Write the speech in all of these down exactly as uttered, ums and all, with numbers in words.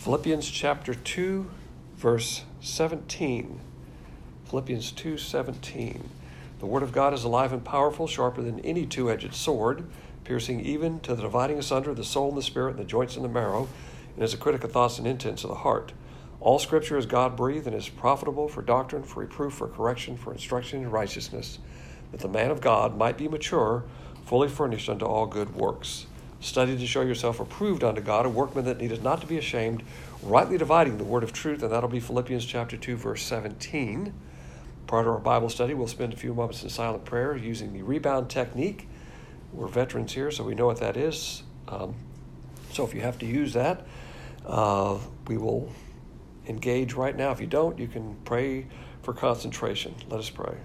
Philippians chapter two, verse seventeen. Philippians two seventeen. The word of God is alive and powerful, sharper than any two-edged sword, piercing even to the dividing asunder of the soul and the spirit and the joints and the marrow, and is a critic of thoughts and intents of the heart. All Scripture is God-breathed and is profitable for doctrine, for reproof, for correction, for instruction in righteousness, that the man of God might be mature, fully furnished unto all good works. Study to show yourself approved unto God, a workman that needeth not to be ashamed, rightly dividing the word of truth, and that'll be Philippians chapter two, verse seventeen. Prior to our Bible study, we'll spend a few moments in silent prayer using the rebound technique. We're veterans here, so we know what that is. Um, so if you have to use that, uh, we will engage right now. If you don't, you can pray for concentration. Let us pray.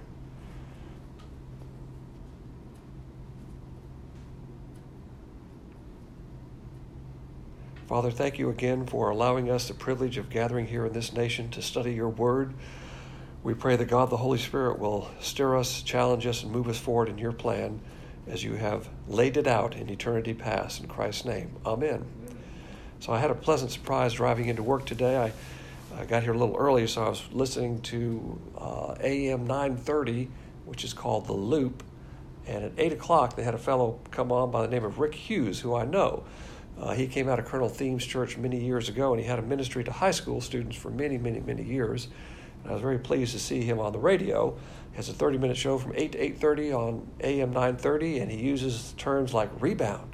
Father, thank you again for allowing us the privilege of gathering here in this nation to study your word. We pray that God, the Holy Spirit, will stir us, challenge us, and move us forward in your plan as you have laid it out in eternity past. In Christ's name, amen. So I had a pleasant surprise driving into work today. I, I got here a little early, so I was listening to uh, A M nine thirty, which is called The Loop. And at eight o'clock, they had a fellow come on by the name of Rick Hughes, who I know. Uh, he came out of Colonel Themes Church many years ago, and he had a ministry to high school students for many, many, many years. And I was very pleased to see him on the radio. He has a thirty-minute show from eight to eight thirty on A M nine thirty, and he uses terms like rebound.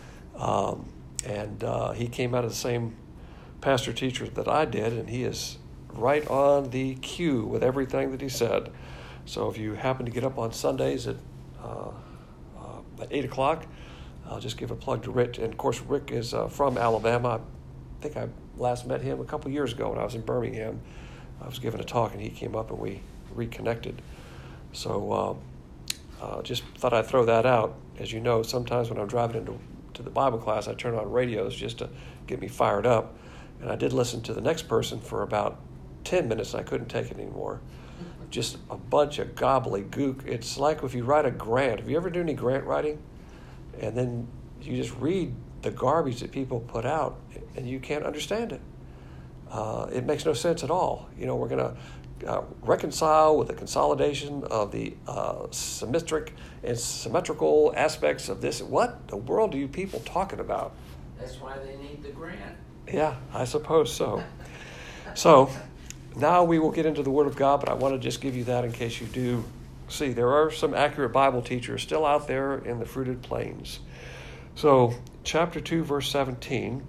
Um, and uh, he came out of the same pastor-teacher that I did, and he is right on the cue with everything that he said. So if you happen to get up on Sundays at, uh, uh, at eight o'clock, I'll just give a plug to Rick. And, of course, Rick is uh, from Alabama. I think I last met him a couple years ago when I was in Birmingham. I was giving a talk, and he came up, and we reconnected. So uh, uh, just thought I'd throw that out. As you know, sometimes when I'm driving into to the Bible class, I turn on radios just to get me fired up. And I did listen to the next person for about ten minutes, and I couldn't take it anymore. Just a bunch of gobbledygook. It's like if you write a grant. Have you ever done any grant writing? And then you just read the garbage that people put out, and you can't understand it. Uh, it makes no sense at all. You know, we're going to uh, reconcile with the consolidation of the uh, symmetric and symmetrical aspects of this. What the world are you people talking about? That's why they need the grant. Yeah, I suppose so. So now we will get into the Word of God, but I want to just give you that in case you do see. There are some accurate Bible teachers still out there in the fruited plains. So chapter two, verse seventeen,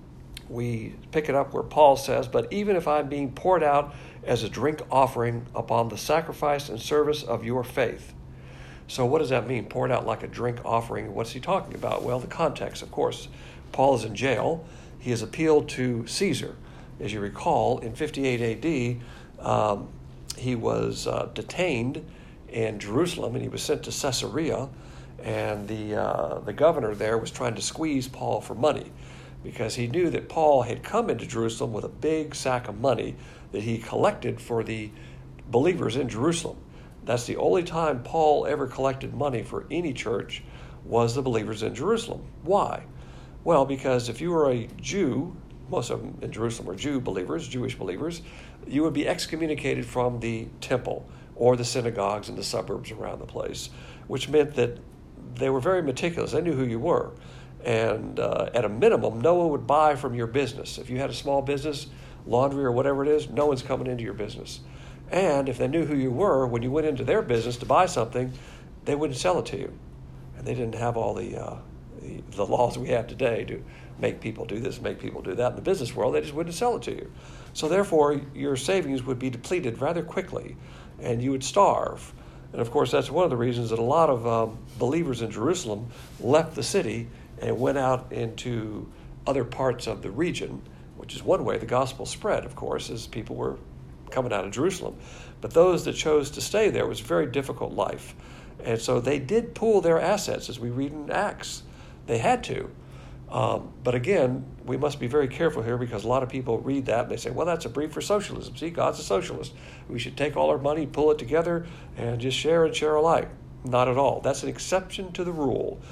we pick it up where Paul says, "But even if I'm being poured out as a drink offering upon the sacrifice and service of your faith." So what does that mean, poured out like a drink offering? What's he talking about? Well, the context, of course. Paul is in jail. He has appealed to Caesar. As you recall, in fifty-eight A D, um, he was uh, detained in Jerusalem, and he was sent to Caesarea, and the uh, the governor there was trying to squeeze Paul for money because he knew that Paul had come into Jerusalem with a big sack of money that he collected for the believers in Jerusalem. That's the only time Paul ever collected money for any church was the believers in Jerusalem. Why? Well, because if you were a Jew, most of them in Jerusalem were Jew believers, Jewish believers, you would be excommunicated from the temple or the synagogues in the suburbs around the place, which meant that they were very meticulous. They knew who you were. And uh, at a minimum, no one would buy from your business. If you had a small business, laundry or whatever it is, no one's coming into your business. And if they knew who you were, when you went into their business to buy something, they wouldn't sell it to you. And they didn't have all the, uh, the, the laws we have today to make people do this, make people do that. In the business world, they just wouldn't sell it to you. So therefore, your savings would be depleted rather quickly, and you would starve. And of course, that's one of the reasons that a lot of um, believers in Jerusalem left the city and went out into other parts of the region, which is one way the gospel spread, of course, as people were coming out of Jerusalem. But those that chose to stay there was a very difficult life. And so they did pool their assets, as we read in Acts. They had to. Um, but again, we must be very careful here because a lot of people read that and they say, well, that's a brief for socialism. See, God's a socialist. We should take all our money, pull it together, and just share and share alike. Not at all. That's an exception to the rule.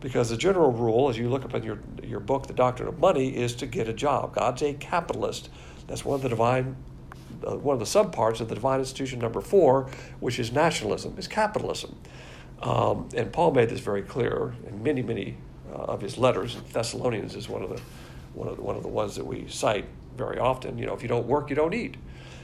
Because the general rule, as you look up in your, your book, The Doctrine of Money, is to get a job. God's a capitalist. That's one of the divine, uh, one of the subparts of the divine institution number four, which is nationalism, is capitalism. Um, and Paul made this very clear in many, many uh, of his letters. Thessalonians is one of the one of the, one of the ones that we cite very often. You know, if you don't work, you don't eat.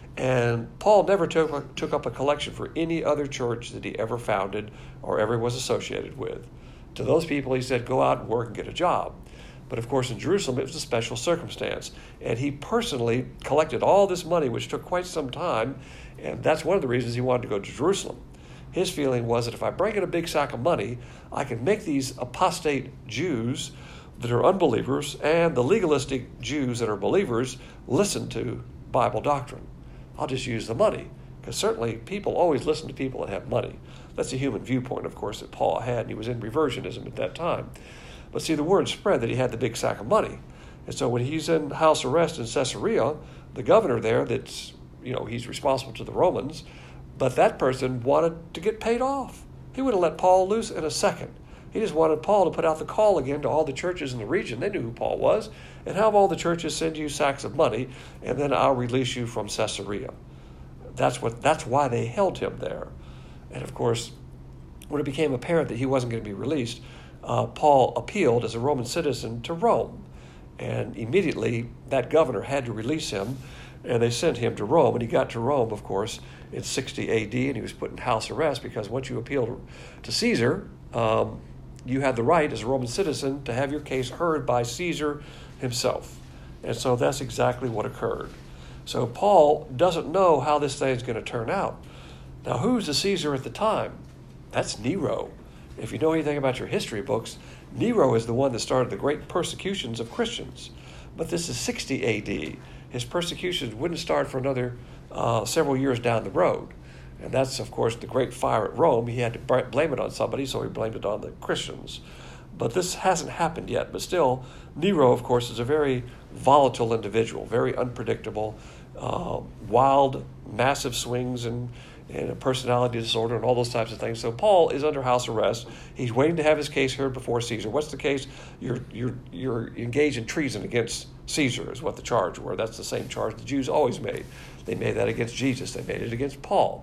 And Paul never took took up a collection for any other church that he ever founded or ever was associated with. To those people, he said, go out and work and get a job. But of course, in Jerusalem, it was a special circumstance. And he personally collected all this money, which took quite some time. And that's one of the reasons he wanted to go to Jerusalem. His feeling was that if I bring in a big sack of money, I can make these apostate Jews that are unbelievers and the legalistic Jews that are believers listen to Bible doctrine. I'll just use the money, because certainly people always listen to people that have money. That's a human viewpoint, of course, that Paul had, and he was in reversionism at that time. But see, the word spread that he had the big sack of money. And so when he's in house arrest in Caesarea, the governor there, that's, you know, he's responsible to the Romans, but that person wanted to get paid off. He would have let Paul loose in a second. He just wanted Paul to put out the call again to all the churches in the region. They knew who Paul was. And have all the churches send you sacks of money, and then I'll release you from Caesarea. That's what. That's why they held him there. And of course, when it became apparent that he wasn't going to be released, uh, Paul appealed as a Roman citizen to Rome. And immediately that governor had to release him, and they sent him to Rome. And he got to Rome, of course, in sixty A D, and he was put in house arrest because once you appealed to Caesar, um, you had the right as a Roman citizen to have your case heard by Caesar himself. And so that's exactly what occurred. So Paul doesn't know how this thing's going to turn out. Now, who's the Caesar at the time? That's Nero. If you know anything about your history books, Nero is the one that started the great persecutions of Christians. But this is sixty A D. His persecutions wouldn't start for another uh, several years down the road. And that's, of course, the great fire at Rome. He had to blame it on somebody, so he blamed it on the Christians. But this hasn't happened yet. But still, Nero, of course, is a very volatile individual, very unpredictable, uh, wild, massive swings and, and a personality disorder and all those types of things. So Paul is under house arrest. He's waiting to have his case heard before Caesar. What's the case? You're, you're, you're engaged in treason against Caesar is what the charge were. That's the same charge the Jews always made. They made that against Jesus. They made it against Paul.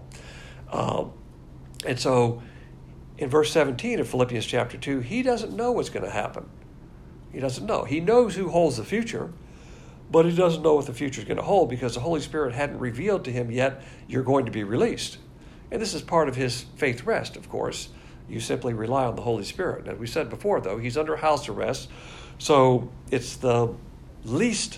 Um, and so in verse seventeen of Philippians chapter two, he doesn't know what's going to happen. He doesn't know. He knows who holds the future, but he doesn't know what the future is going to hold because the Holy Spirit hadn't revealed to him yet you're going to be released. And this is part of his faith rest, of course. You simply rely on the Holy Spirit. As we said before, though, he's under house arrest, so it's the least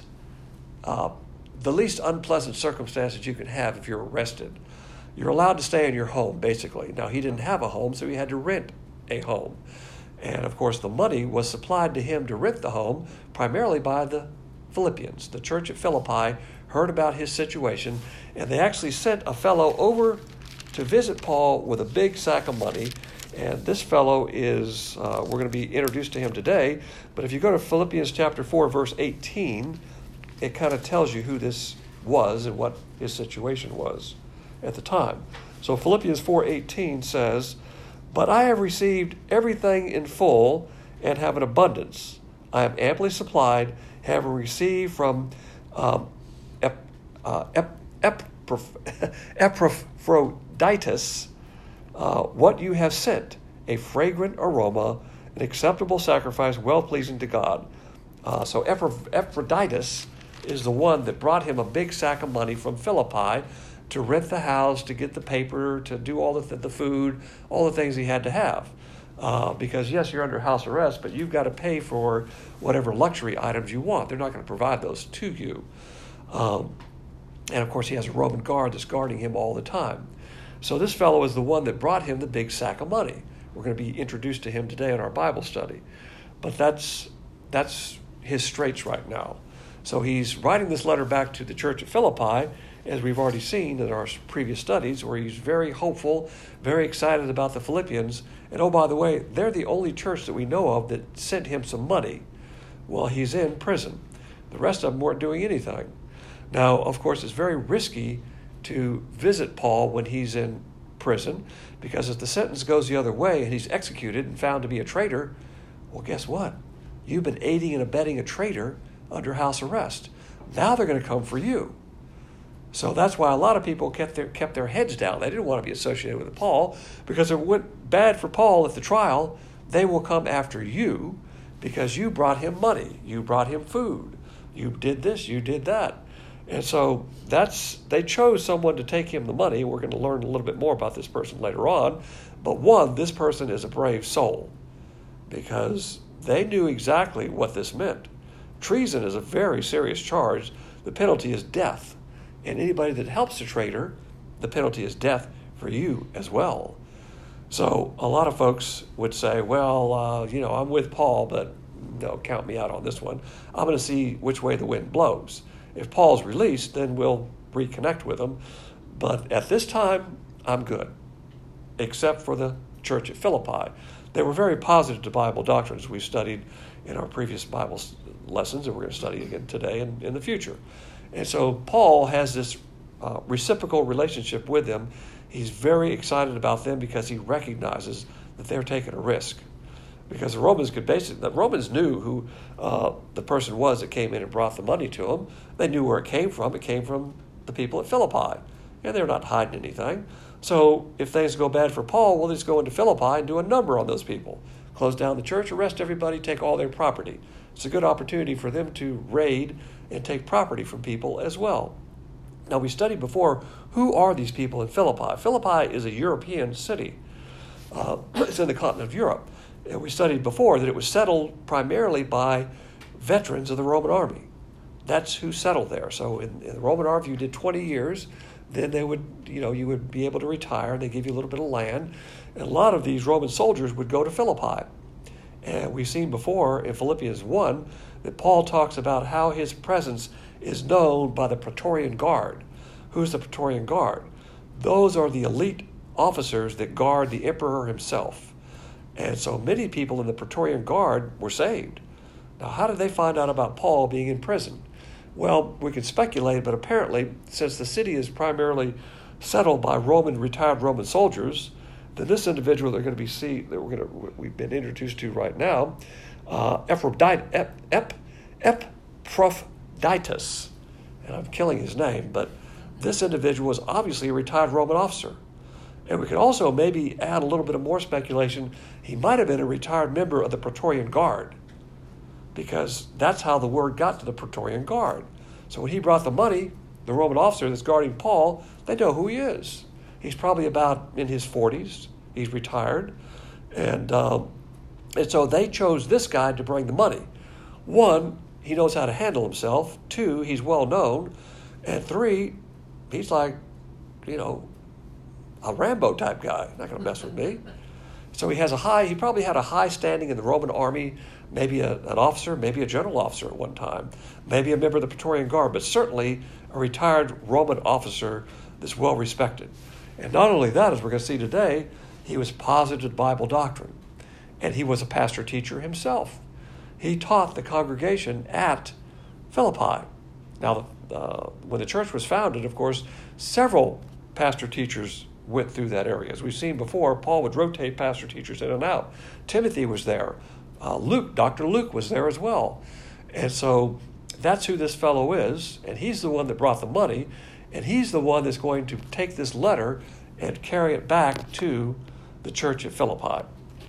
uh, the least unpleasant circumstance that you can have if you're arrested. You're allowed to stay in your home, basically. Now, he didn't have a home, so he had to rent a home. And, of course, the money was supplied to him to rent the home primarily by the Philippians. The church at Philippi heard about his situation, and they actually sent a fellow over to visit Paul with a big sack of money. And this fellow is, uh, we're going to be introduced to him today, but if you go to Philippians chapter four, verse eighteen, it kind of tells you who this was and what his situation was at the time. So Philippians four eighteen says, "But I have received everything in full and have an abundance. I am amply supplied, having received from um, Ep, uh, Ep, Ep, Epaphroditus uh, what you have sent, a fragrant aroma, an acceptable sacrifice, well-pleasing to God." Uh, so Epaphroditus is the one that brought him a big sack of money from Philippi to rent the house, to get the paper, to do all the th- the food, all the things he had to have. Uh, because, yes, you're under house arrest, but you've got to pay for whatever luxury items you want. They're not going to provide those to you. Um, and, of course, he has a Roman guard that's guarding him all the time. So this fellow is the one that brought him the big sack of money. We're going to be introduced to him today in our Bible study. But that's that's his straits right now. So he's writing this letter back to the church at Philippi, as we've already seen in our previous studies, where he's very hopeful, very excited about the Philippians. And oh, by the way, they're the only church that we know of that sent him some money while he's in prison. The rest of them weren't doing anything. Now, of course, it's very risky to visit Paul when he's in prison, because if the sentence goes the other way and he's executed and found to be a traitor, Well, guess what? You've been aiding and abetting a traitor under house arrest. Now they're going to come for you. So that's why a lot of people kept their, kept their heads down. They didn't want to be associated with Paul, because if it went bad for Paul at the trial, they will come after you because you brought him money, you brought him food, you did this, you did that. And so that's they chose someone to take him the money. We're going to learn a little bit more about this person later on. But one, this person is a brave soul because they knew exactly what this meant. Treason is a very serious charge. The penalty is death. And anybody that helps a traitor, the penalty is death for you as well. So a lot of folks would say, well, uh, you know, I'm with Paul, but no, count me out on this one. I'm going to see which way the wind blows. If Paul's released, then we'll reconnect with him. But at this time, I'm good, except for the church at Philippi. They were very positive to Bible doctrines we studied in our previous Bible lessons, and we're going to study again today and in the future. And so Paul has this uh, reciprocal relationship with them. He's very excited about them because he recognizes that they're taking a risk. Because the Romans could basically, the Romans knew who uh, the person was that came in and brought the money to them. They knew where it came from. It came from the people at Philippi. And they're not hiding anything. So if things go bad for Paul, we'll just go into Philippi and do a number on those people. Close down the church, arrest everybody, take all their property. It's a good opportunity for them to raid and take property from people as well. Now, we studied before, who are these people in Philippi? Philippi is a European city. Uh, it's in the continent of Europe. And we studied before that it was settled primarily by veterans of the Roman army. That's who settled there. So in, in the Roman army, if you did twenty years, then they would, you know, you would be able to retire. They give you a little bit of land. And a lot of these Roman soldiers would go to Philippi. And we've seen before in Philippians one that Paul talks about how his presence is known by the Praetorian Guard. Who's the Praetorian Guard? Those are the elite officers that guard the emperor himself. And so many people in the Praetorian Guard were saved. Now, how did they find out about Paul being in prison? Well, we can speculate, but apparently, since the city is primarily settled by Roman, retired Roman soldiers, then this individual they're going to be see that we're going to we've been introduced to right now, uh, Epaphroditus, Ep, Ep, Epaphroditus, and I'm killing his name, but this individual was obviously a retired Roman officer. And we could also maybe add a little bit of more speculation. He might have been a retired member of the Praetorian Guard, because that's how the word got to the Praetorian Guard. So when he brought the money, the Roman officer that's guarding Paul, they know who he is. He's probably about in his forties. He's retired. And, um, and so they chose this guy to bring the money. One, he knows how to handle himself. Two, he's well known. And three, he's like, you know, a Rambo type guy. Not going to mess with me. So he has a high, he probably had a high standing in the Roman army, maybe a, an officer, maybe a general officer at one time, maybe a member of the Praetorian Guard, but certainly a retired Roman officer that's well respected. And not only that, as we're going to see today, he was positive to Bible doctrine. And he was a pastor teacher himself. He taught the congregation at Philippi. Now, uh, when the church was founded, of course, several pastor teachers went through that area. As we've seen before, Paul would rotate pastor teachers in and out. Timothy was there. Uh, Luke, Doctor Luke was there as well. And so that's who this fellow is, and he's the one that brought the money, and he's the one that's going to take this letter and carry it back to the church at Philippi.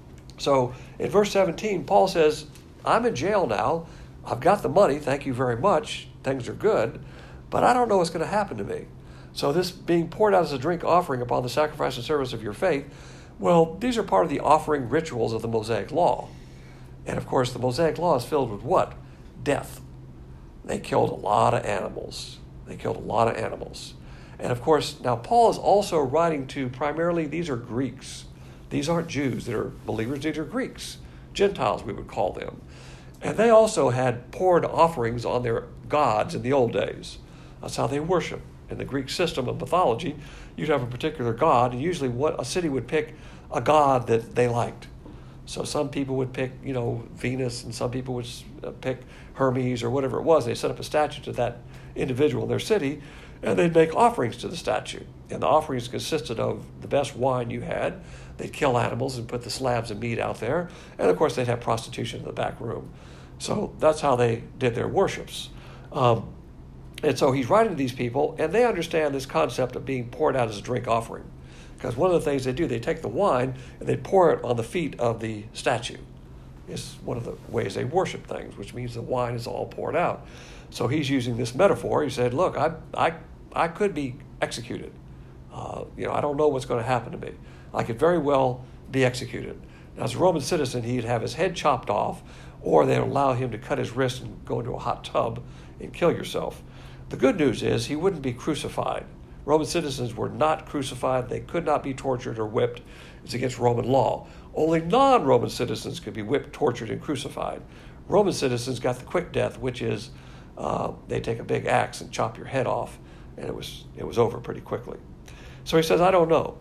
So in verse seventeen, Paul says, I'm in jail now. I've got the money. Thank you very much. Things are good. But I don't know what's going to happen to me. So this being poured out as a drink offering upon the sacrifice and service of your faith, well, these are part of the offering rituals of the Mosaic Law. And of course, the Mosaic Law is filled with what? Death. They killed a lot of animals. They killed a lot of animals. And of course, now Paul is also writing to primarily, these are Greeks. These aren't Jews that are believers. These are Greeks. Gentiles, we would call them. And they also had poured offerings on their gods in the old days. That's how they worship. In the Greek system of mythology, you'd have a particular god, and usually what a city would pick a god that they liked. So some people would pick, you know, Venus, and some people would uh, pick Hermes or whatever it was. They set up a statue to that individual in their city, and they'd make offerings to the statue. And the offerings consisted of the best wine you had. They'd kill animals and put the slabs of meat out there. And, of course, they'd have prostitution in the back room. So that's how they did their worships. Um, and so he's writing to these people, and they understand this concept of being poured out as a drink offering. Because one of the things they do, they take the wine and they pour it on the feet of the statue. It's one of the ways they worship things, which means the wine is all poured out. So he's using this metaphor. He said, look, I I, I could be executed. Uh, you know, I don't know what's going to happen to me. I could very well be executed. Now, as a Roman citizen, he'd have his head chopped off, or they'd allow him to cut his wrist and go into a hot tub and kill yourself. The good news is he wouldn't be crucified. Roman citizens were not crucified. They could not be tortured or whipped. It's against Roman law. Only non-Roman citizens could be whipped, tortured, and crucified. Roman citizens got the quick death, which is uh, they take a big axe and chop your head off, and it was it was over pretty quickly. So he says, I don't know.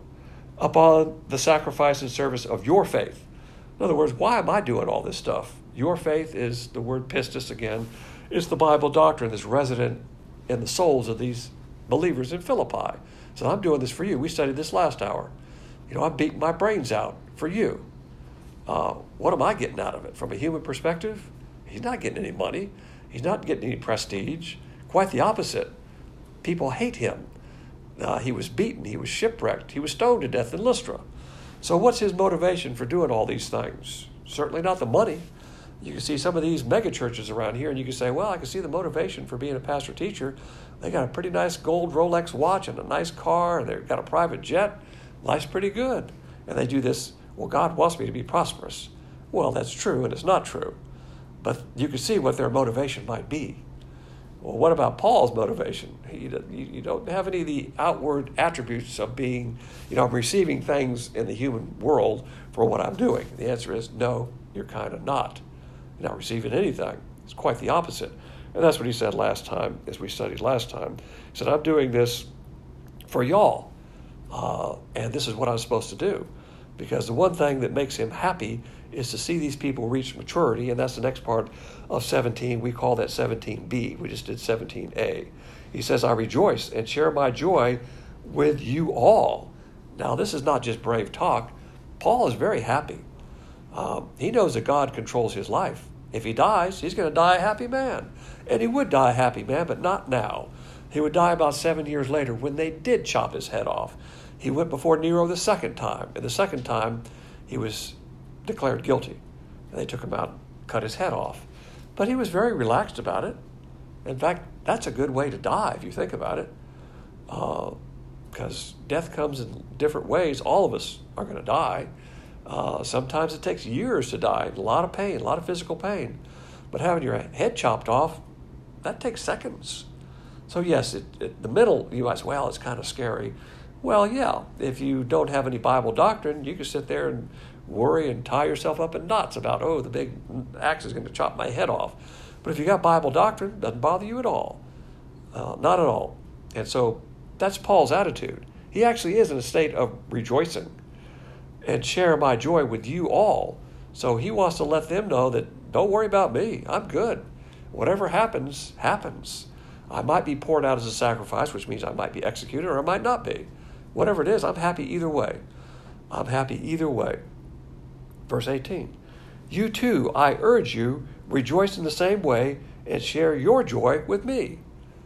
Upon the sacrifice and service of your faith. In other words, why am I doing all this stuff? Your faith is the word pistis again. It's the Bible doctrine that's resident in the souls of these believers in Philippi. So I'm doing this for you. We studied this last hour. You know, I'm beating my brains out for you. Uh, what am I getting out of it? From a human perspective, he's not getting any money. He's not getting any prestige. Quite the opposite. People hate him. Uh, he was beaten. He was shipwrecked. He was stoned to death in Lystra. So what's his motivation for doing all these things? Certainly not the money. You can see some of these mega churches around here, and you can say, well, I can see the motivation for being a pastor-teacher. They got a pretty nice gold Rolex watch and a nice car, and they've got a private jet. Life's pretty good. And they do this, well, God wants me to be prosperous. Well, that's true, and it's not true. But you can see what their motivation might be. Well, what about Paul's motivation? He, you don't have any of the outward attributes of being, you know, I'm receiving things in the human world for what I'm doing. The answer is no, you're kind of not. You're not receiving anything. It's quite the opposite. And that's what he said last time, as we studied last time. He said, I'm doing this for y'all. Uh, and this is what I'm supposed to do. Because the one thing that makes him happy is to see these people reach maturity, and that's the next part of seventeen. We call that seventeen B. We just did seventeen A. He says, I rejoice and share my joy with you all. Now, this is not just brave talk. Paul is very happy. Um, he knows that God controls his life. If he dies, he's going to die a happy man. And he would die a happy man, but not now. He would die about seven years later when they did chop his head off. He went before Nero the second time. And the second time, he was declared guilty. And they took him out and cut his head off. But he was very relaxed about it. In fact, that's a good way to die if you think about it. Because uh, death comes in different ways. All of us are going to die. Uh, sometimes it takes years to die. A lot of pain, a lot of physical pain. But having your head chopped off, that takes seconds. So yes, it, it, the middle, you might say, well, it's kind of scary. Well, yeah, if you don't have any Bible doctrine, you can sit there and worry and tie yourself up in knots about, oh, the big axe is going to chop my head off. But if you got Bible doctrine, it doesn't bother you at all. Uh, not at all. And so that's Paul's attitude. He actually is in a state of rejoicing and share my joy with you all. So he wants to let them know that don't worry about me. I'm good. Whatever happens, happens. I might be poured out as a sacrifice, which means I might be executed or I might not be. Whatever it is, I'm happy either way. I'm happy either way. Verse eighteen. You too, I urge you, rejoice in the same way and share your joy with me.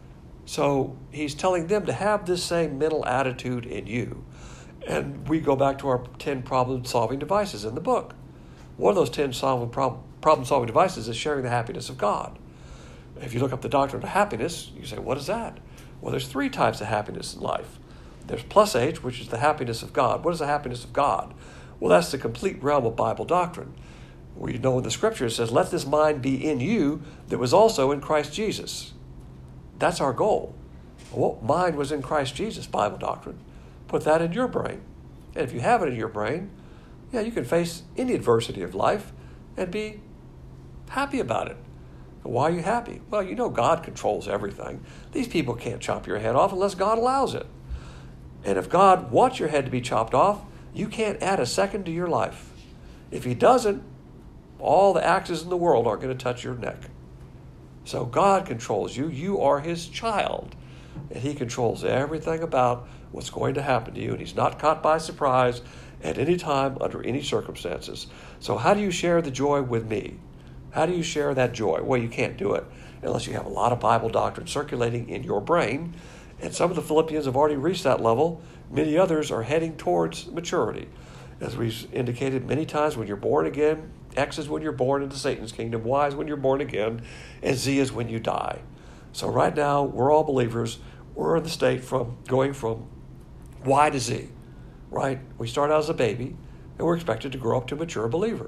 So he's telling them to have this same mental attitude in you. And we go back to our ten problem-solving devices in the book. One of those ten solving prob- problem-solving devices is sharing the happiness of God. If you look up the doctrine of happiness, you say, what is that? Well, there's three types of happiness in life. There's plus H, which is the happiness of God. What is the happiness of God? Well, that's the complete realm of Bible doctrine. We know in the Scripture it says, let this mind be in you that was also in Christ Jesus. That's our goal. What mind was in Christ Jesus, Bible doctrine? Put that in your brain. And if you have it in your brain, yeah, you can face any adversity of life and be happy about it. Why are you happy? Well, you know God controls everything. These people can't chop your head off unless God allows it. And if God wants your head to be chopped off, you can't add a second to your life. If he doesn't, all the axes in the world aren't going to touch your neck. So God controls you. You are his child. And he controls everything about what's going to happen to you. And he's not caught by surprise at any time, under any circumstances. So how do you share the joy with me? How do you share that joy? Well, you can't do it unless you have a lot of Bible doctrine circulating in your brain. And some of the Philippians have already reached that level. Many others are heading towards maturity. As we've indicated many times, when you're born again, X is when you're born into Satan's kingdom, Y is when you're born again, and Z is when you die. So right now, we're all believers. We're in the state from going from Y to Z, right? We start out as a baby, and we're expected to grow up to a mature believer.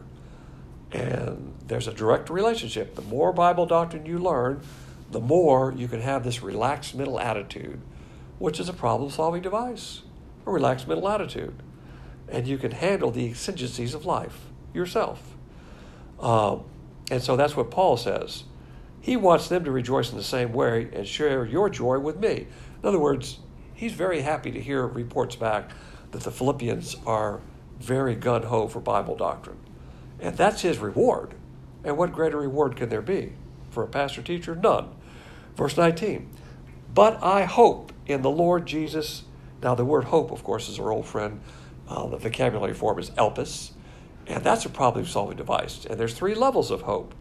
And there's a direct relationship. The more Bible doctrine you learn, the more you can have this relaxed mental attitude, which is a problem-solving device, a relaxed mental attitude. And you can handle the exigencies of life yourself. Um, and so that's what Paul says. He wants them to rejoice in the same way and share your joy with me. In other words, he's very happy to hear reports back that the Philippians are very gung-ho for Bible doctrine. And that's his reward. And what greater reward can there be for a pastor teacher? None. Verse nineteen, but I hope in the Lord Jesus. Now the word hope, of course, is our old friend. Uh, the vocabulary form is elpis. And that's a problem-solving device. And there's three levels of hope.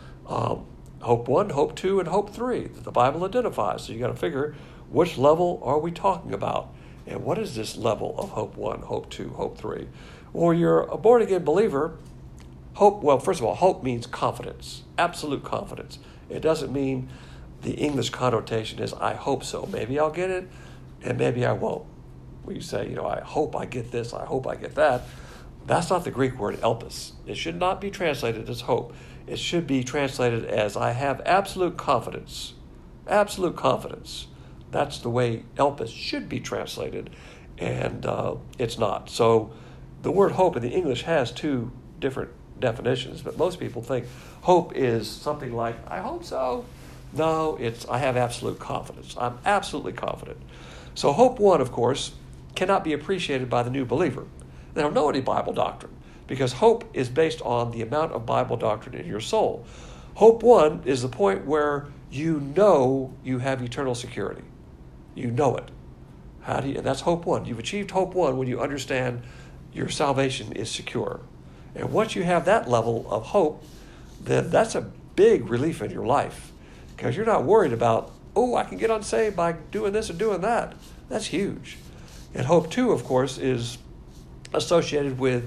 Um, hope one, hope two, and hope three that the Bible identifies. So you got to figure, which level are we talking about? And what is this level of hope one, hope two, hope three? Well, you're a born-again believer. Hope, well, first of all, hope means confidence, absolute confidence. It doesn't mean the English connotation is, I hope so. Maybe I'll get it, and maybe I won't. We say, you know, I hope I get this, I hope I get that. That's not the Greek word elpis. It should not be translated as hope. It should be translated as I have absolute confidence. Absolute confidence. That's the way elpis should be translated, and uh, it's not. So the word hope in the English has two different definitions, but most people think hope is something like, I hope so. No, it's I have absolute confidence. I'm absolutely confident. So hope one, of course, cannot be appreciated by the new believer. They don't know any Bible doctrine because hope is based on the amount of Bible doctrine in your soul. Hope one is the point where you know you have eternal security. You know it. How do you, and that's hope one. You've achieved hope one when you understand your salvation is secure. And once you have that level of hope, then that's a big relief in your life because you're not worried about, oh, I can get unsaved by doing this or doing that. That's huge. And hope two, of course, is associated with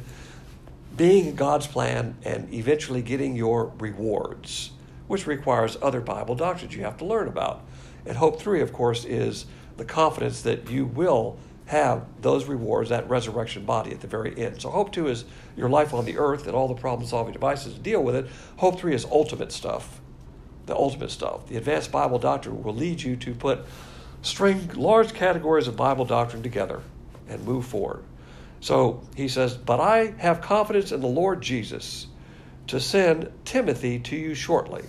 being in God's plan and eventually getting your rewards, which requires other Bible doctrines you have to learn about. And hope three, of course, is the confidence that you will have those rewards, that resurrection body at the very end. So hope two is your life on the earth and all the problem-solving devices to deal with it. Hope three is ultimate stuff, the ultimate stuff. The advanced Bible doctrine will lead you to put string large categories of Bible doctrine together and move forward. So he says, but I have confidence in the Lord Jesus to send Timothy to you shortly.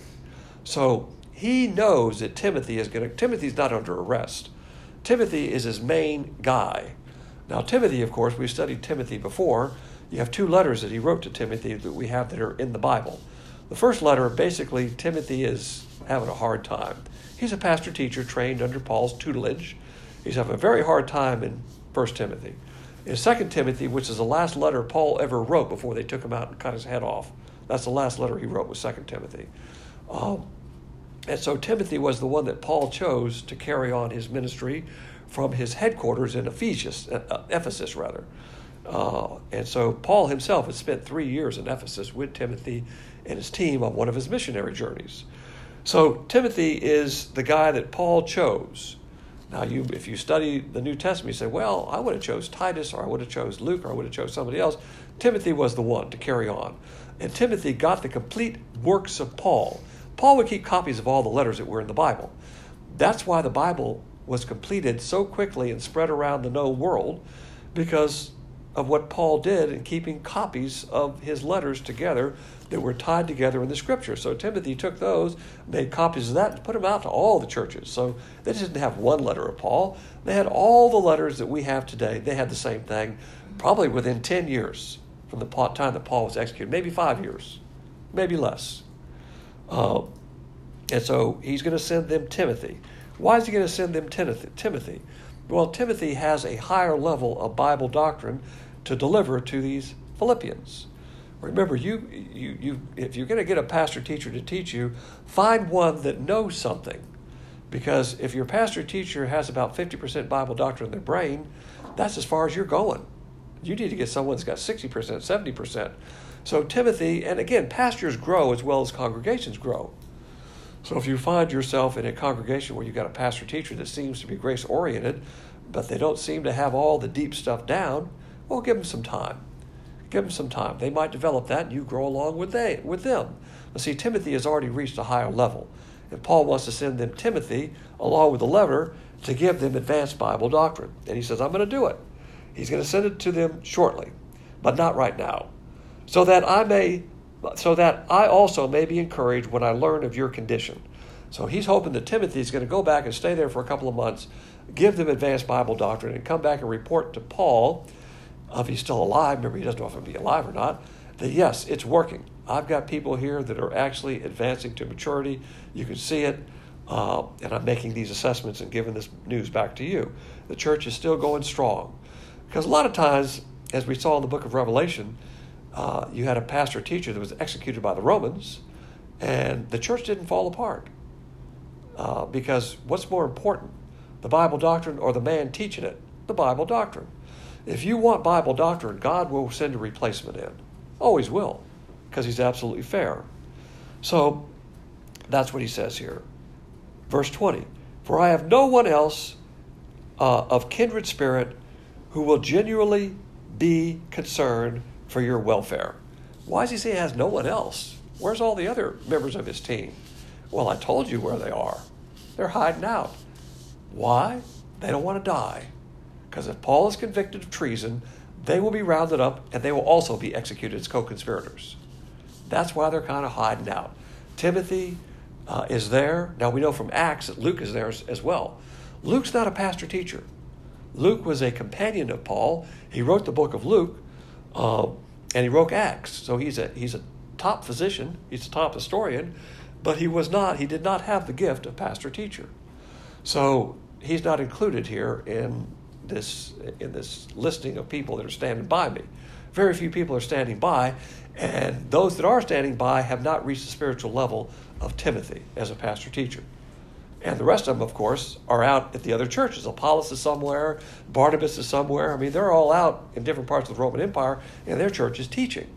So he knows that Timothy is going to, Timothy's not under arrest. Timothy is his main guy. Now, Timothy, of course, we've studied Timothy before. You have two letters that he wrote to Timothy that we have that are in the Bible. The first letter, basically, Timothy is having a hard time. He's a pastor-teacher trained under Paul's tutelage. He's having a very hard time in First Timothy. In Second Timothy, which is the last letter Paul ever wrote before they took him out and cut his head off, that's the last letter he wrote was Second Timothy. Um, and so Timothy was the one that Paul chose to carry on his ministry from his headquarters in Ephesus, uh, Ephesus rather. Uh, and so Paul himself had spent three years in Ephesus with Timothy and his team on one of his missionary journeys. So Timothy is the guy that Paul chose. Now, you, if you study the New Testament, you say, well, I would have chose Titus, or I would have chose Luke, or I would have chose somebody else. Timothy was the one to carry on. And Timothy got the complete works of Paul. Paul would keep copies of all the letters that were in the Bible. That's why the Bible was completed so quickly and spread around the known world, because of what Paul did in keeping copies of his letters together that were tied together in the Scripture. So Timothy took those, made copies of that, and put them out to all the churches. So they didn't have one letter of Paul. They had all the letters that we have today. They had the same thing, probably within ten years. from the time that Paul was executed, maybe five years, maybe less. Uh, and so he's going to send them Timothy. Why is he going to send them Timothy? Well, Timothy has a higher level of Bible doctrine to deliver to these Philippians. Remember, you, you, you, if you're going to get a pastor teacher to teach you, find one that knows something. Because if your pastor teacher has about fifty percent Bible doctrine in their brain, that's as far as you're going. You need to get someone that's got sixty percent, seventy percent. So Timothy, and again, pastors grow as well as congregations grow. So if you find yourself in a congregation where you've got a pastor teacher that seems to be grace-oriented, but they don't seem to have all the deep stuff down, well, give them some time. Give them some time. They might develop that, and you grow along with they with them. But see, Timothy has already reached a higher level. And Paul wants to send them Timothy, along with the letter, to give them advanced Bible doctrine. And he says, I'm going to do it. He's going to send it to them shortly, but not right now. So that I may, so that I also may be encouraged when I learn of your condition. So he's hoping that Timothy is going to go back and stay there for a couple of months, give them advanced Bible doctrine, and come back and report to Paul, if he's still alive, remember he doesn't know if he'll be alive or not, that yes, it's working. I've got people here that are actually advancing to maturity. You can see it, uh, and I'm making these assessments and giving this news back to you. The church is still going strong. Because a lot of times, as we saw in the book of Revelation, uh, you had a pastor teacher that was executed by the Romans, and the church didn't fall apart. Uh, because what's more important, the Bible doctrine or the man teaching it? The Bible doctrine. If you want Bible doctrine, God will send a replacement in. Always will, because he's absolutely fair. So that's what he says here. Verse twenty, for I have no one else uh, of kindred spirit who will genuinely be concerned for your welfare. Why does he say he has no one else? Where's all the other members of his team? Well, I told you where they are. They're hiding out. Why? They don't want to die. Because if Paul is convicted of treason, they will be rounded up and they will also be executed as co-conspirators. That's why they're kind of hiding out. Timothy uh, is there. Now we know from Acts that Luke is there as, as well. Luke's not a pastor teacher. Luke was a companion of Paul. He wrote the book of Luke, uh, and he wrote Acts. So he's a he's a top physician. He's a top historian, but he was not. He did not have the gift of pastor teacher. So he's not included here in this in this listing of people that are standing by me. Very few people are standing by, and those that are standing by have not reached the spiritual level of Timothy as a pastor teacher. And the rest of them, of course, are out at the other churches. Apollos is somewhere, Barnabas is somewhere. I mean, they're all out in different parts of the Roman Empire, and their church is teaching.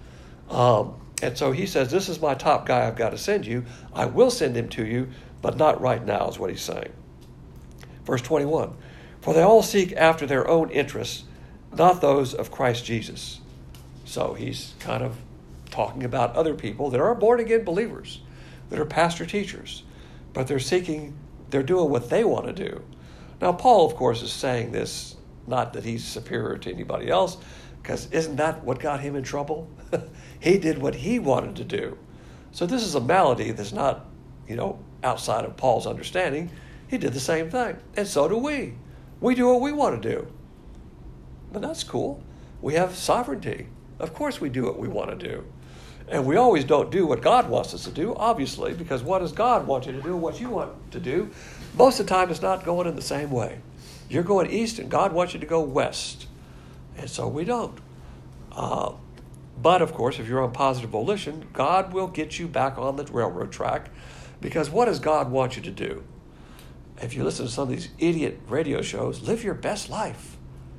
Um, and so he says, this is my top guy I've got to send you. I will send him to you, but not right now, is what he's saying. Verse twenty-one, for they all seek after their own interests, not those of Christ Jesus. So he's kind of talking about other people that are born-again believers, that are pastor teachers, but they're seeking, they're doing what they want to do. Now, Paul, of course, is saying this, not that he's superior to anybody else, because isn't that what got him in trouble? He did what he wanted to do. So this is a malady that's not, you know, outside of Paul's understanding. He did the same thing, and so do we. We do what we want to do. But that's cool. We have sovereignty. Of course we do what we want to do. And we always don't do what God wants us to do, obviously, because what does God want you to do, what you want to do? Most of the time it's not going in the same way. You're going east and God wants you to go west. And so we don't. Uh, but, of course, if you're on positive volition, God will get you back on the railroad track, because what does God want you to do? If you listen to some of these idiot radio shows, live your best life.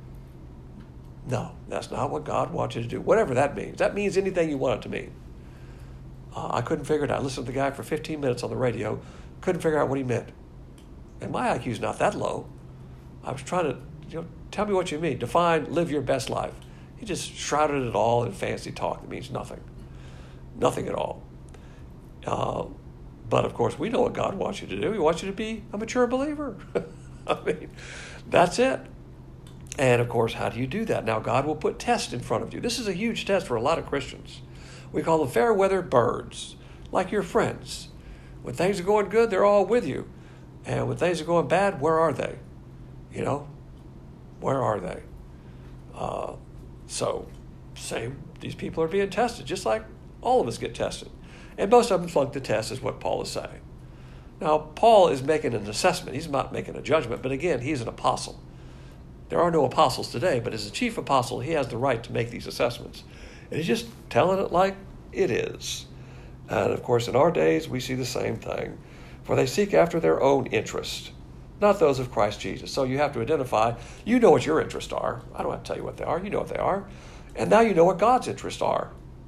No, that's not what God wants you to do, whatever that means. That means anything you want it to mean. Uh, I couldn't figure it out. I listened to the guy for fifteen minutes on the radio, couldn't figure out what he meant. And my I Q's not that low. I was trying to, you know, tell me what you mean. Define, live your best life. He just shrouded it all in fancy talk that means nothing. Nothing at all. Uh, but, of course, we know what God wants you to do. He wants you to be a mature believer. I mean, that's it. And, of course, how do you do that? Now, God will put tests in front of you. This is a huge test for a lot of Christians. We call them fair-weather birds, like your friends. When things are going good, they're all with you. And when things are going bad, where are they? You know, where are they? Uh, so same, these people are being tested, just like all of us get tested. And most of them flunk the test, is what Paul is saying. Now, Paul is making an assessment. He's not making a judgment, but again, he's an apostle. There are no apostles today, but as a chief apostle, he has the right to make these assessments. And he's just telling it like it is. And of course, in our days, we see the same thing. For they seek after their own interest, not those of Christ Jesus. So you have to identify, you know what your interests are. I don't have to tell you what they are. You know what they are. And now you know what God's interests are.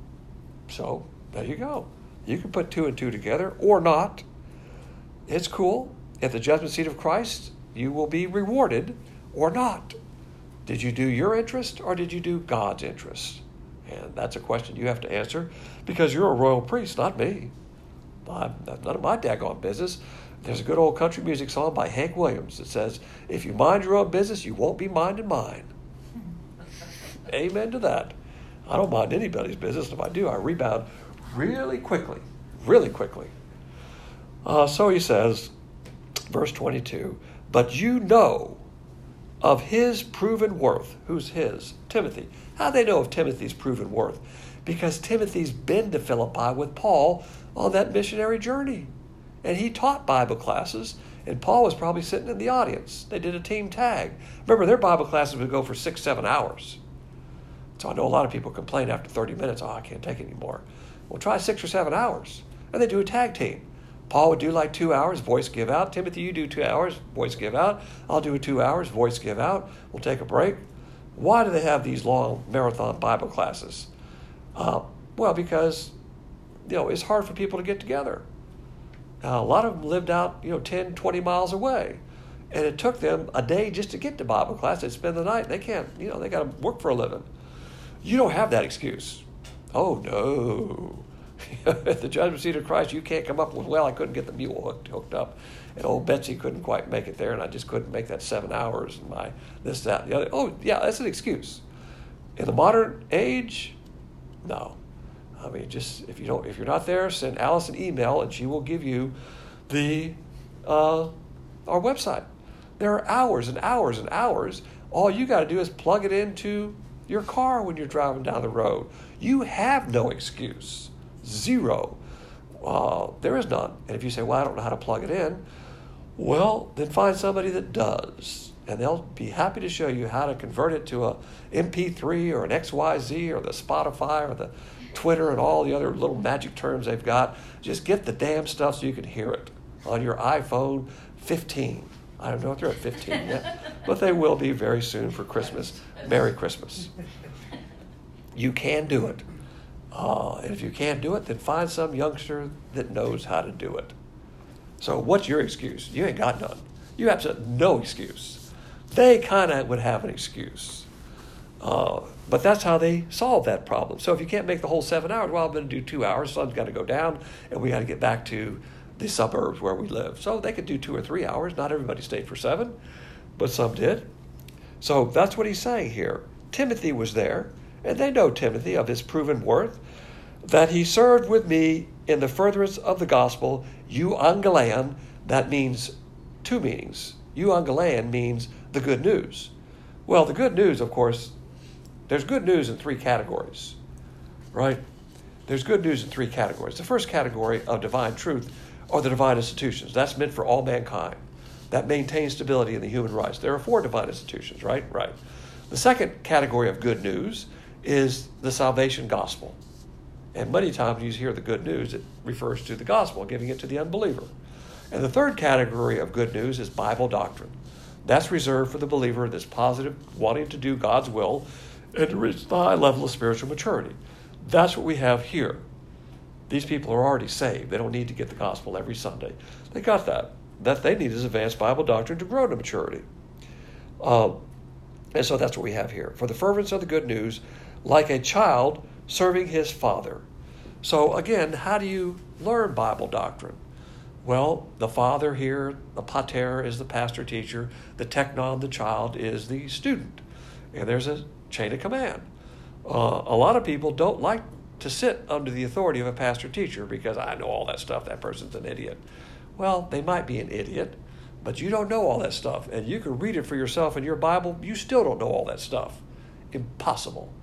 So there you go. You can put two and two together or not. It's cool. At the judgment seat of Christ, you will be rewarded or not. Did you do your interest or did you do God's interest? And that's a question you have to answer because you're a royal priest, not me. I'm, that's none of my daggone business. There's a good old country music song by Hank Williams that says, if you mind your own business, you won't be minding mine. Amen to that. I don't mind anybody's business. If I do, I rebound really quickly, really quickly. Uh, so he says, verse twenty-two, but you know of his proven worth. Who's his? Timothy. How do they know of Timothy's proven worth? Because Timothy's been to Philippi with Paul on that missionary journey. And he taught Bible classes, and Paul was probably sitting in the audience. They did a team tag. Remember, their Bible classes would go for six, seven hours. So I know a lot of people complain after thirty minutes, oh, I can't take it anymore. Well, try six or seven hours. And they do a tag team. Paul would do like two hours, voice give out. Timothy, you do two hours, voice give out. I'll do two hours, voice give out. We'll take a break. Why do they have these long marathon Bible classes? Uh, well, because, you know, it's hard for people to get together. Uh, a lot of them lived out, you know, ten, twenty miles away. And it took them a day just to get to Bible class. They'd spend the night. They can't, you know, they got to work for a living. You don't have that excuse. Oh, no. At the judgment seat of Christ, you can't come up with, well, I couldn't get the mule hooked, hooked up. And old Betsy couldn't quite make it there, and I just couldn't make that seven hours. And my this, that, and the other. Oh, yeah, that's an excuse. In the modern age, no. I mean, just if you don't, if you're not there, send Alice an email, and she will give you the uh, our website. There are hours and hours and hours. All you got to do is plug it into your car when you're driving down the road. You have no excuse. Zero. Uh, there is none. And if you say, well, I don't know how to plug it in, well, then find somebody that does. And they'll be happy to show you how to convert it to a M P three or an X Y Z or the Spotify or the Twitter and all the other little magic terms they've got. Just get the damn stuff so you can hear it on your iPhone fifteen. I don't know if they're at fifteen yet, but they will be very soon for Christmas. Merry Christmas. You can do it. Uh, and if you can't do it, then find some youngster that knows how to do it. So what's your excuse? You ain't got none. You have absolutely no excuse. They kind of would have an excuse. Uh, but that's how they solve that problem. So if you can't make the whole seven hours, well, I'm going to do two hours. Sun's got to go down, and we got to get back to the suburbs where we live. So they could do two or three hours. Not everybody stayed for seven, but some did. So that's what he's saying here. Timothy was there, and they know Timothy of his proven worth, that he served with me in the furtherance of the gospel, euangelion. That means two meanings. Euangelion means the good news. Well, the good news, of course, there's good news in three categories, right? There's good news in three categories. The first category of divine truth are the divine institutions. That's meant for all mankind. That maintains stability in the human rights. There are four divine institutions, right? Right. The second category of good news is the salvation gospel. And many times when you hear the good news, it refers to the gospel, giving it to the unbeliever. And the third category of good news is Bible doctrine. That's reserved for the believer that's positive, wanting to do God's will, and to reach the high level of spiritual maturity. That's what we have here. These people are already saved. They don't need to get the gospel every Sunday. They got that. That they need is advanced Bible doctrine to grow to maturity. Um, and so that's what we have here. For the fervence of the good news, like a child serving his father. So again, how do you learn Bible doctrine? Well, the father here, the pater, is the pastor teacher. The teknon, the child, is the student. And there's a chain of command. Uh, a lot of people don't like to sit under the authority of a pastor teacher because I know all that stuff. That person's an idiot. Well, they might be an idiot, but you don't know all that stuff. And you can read it for yourself in your Bible. You still don't know all that stuff. Impossible.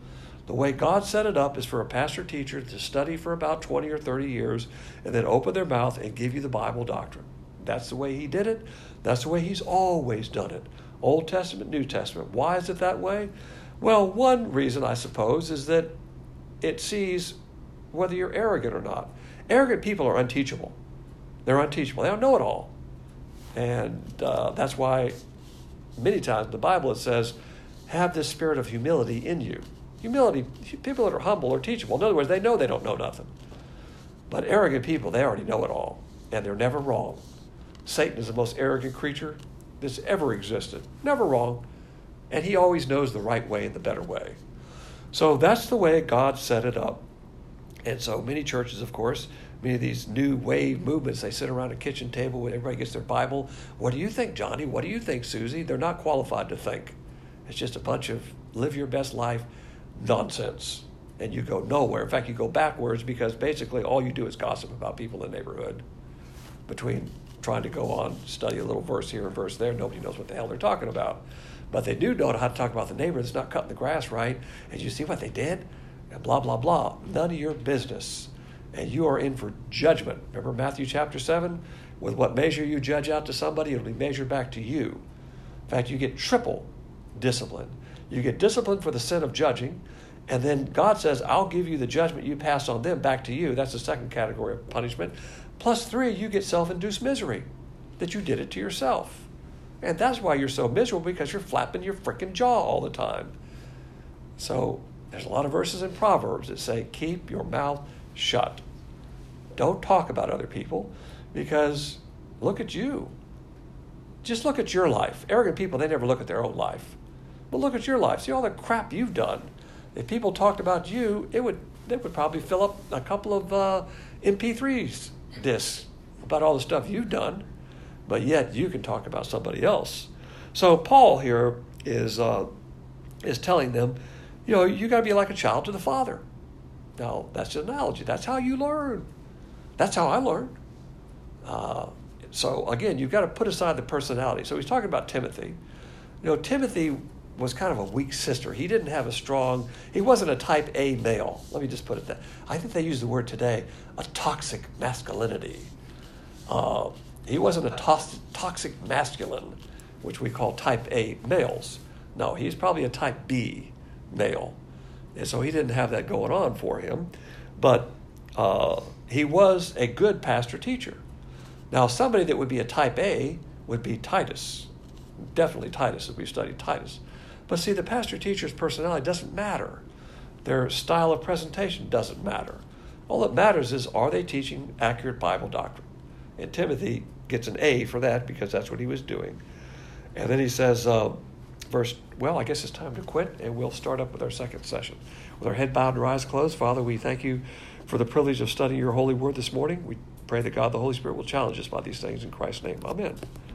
The way God set it up is for a pastor teacher to study for about twenty or thirty years and then open their mouth and give you the Bible doctrine. That's the way he did it. That's the way he's always done it. Old Testament, New Testament. Why is it that way? Well, one reason, I suppose, is that it sees whether you're arrogant or not. Arrogant people are unteachable. They're unteachable. They don't know it all. And uh, that's why many times in the Bible it says, have this spirit of humility in you. Humility, people that are humble are teachable. In other words, they know they don't know nothing. But arrogant people, they already know it all. And they're never wrong. Satan is the most arrogant creature that's ever existed. Never wrong. And he always knows the right way and the better way. So that's the way God set it up. And so many churches, of course, many of these new wave movements, they sit around a kitchen table where everybody gets their Bible. What do you think, Johnny? What do you think, Susie? They're not qualified to think. It's just a bunch of live your best life nonsense. And you go nowhere. In fact, you go backwards because basically all you do is gossip about people in the neighborhood. Between trying to go on, study a little verse here and verse there, nobody knows what the hell they're talking about. But they do know how to talk about the neighbor that's not cutting the grass right. And you see what they did? And blah, blah, blah. None of your business. And you are in for judgment. Remember Matthew chapter seven? With what measure you judge out to somebody, it'll be measured back to you. In fact, you get triple discipline. You get discipline for the sin of judging. And then God says, I'll give you the judgment you pass on them back to you. That's the second category of punishment. Plus three, you get self-induced misery, that you did it to yourself. And that's why you're so miserable, because you're flapping your freaking jaw all the time. So there's a lot of verses in Proverbs that say, keep your mouth shut. Don't talk about other people, because look at you. Just look at your life. Arrogant people, they never look at their own life. But look at your life. See all the crap you've done. If people talked about you, it would they would probably fill up a couple of uh, M P threes discs about all the stuff you've done. But yet you can talk about somebody else. So Paul here is uh, is telling them, you know, you got to be like a child to the Father. Now, that's an analogy. That's how you learn. That's how I learned. Uh, so again, you've got to put aside the personality. So he's talking about Timothy. You know, Timothy was kind of a weak sister. He didn't have a strong, he wasn't a type A male. Let me just put it that. I think they use the word today, a toxic masculinity. Uh, he wasn't a to- toxic masculine, which we call type A males. No, he's probably a type B male. And so he didn't have that going on for him. But uh, he was a good pastor teacher. Now, somebody that would be a type A would be Titus. Definitely Titus, if we studied Titus. But see, the pastor teacher's personality doesn't matter. Their style of presentation doesn't matter. All that matters is, are they teaching accurate Bible doctrine? And Timothy gets an A for that, because that's what he was doing. And then he says, uh, verse, well, I guess it's time to quit, and we'll start up with our second session. With our head bowed and our eyes closed, Father, we thank you for the privilege of studying your holy word this morning. We pray that God, the Holy Spirit, will challenge us by these things in Christ's name. Amen.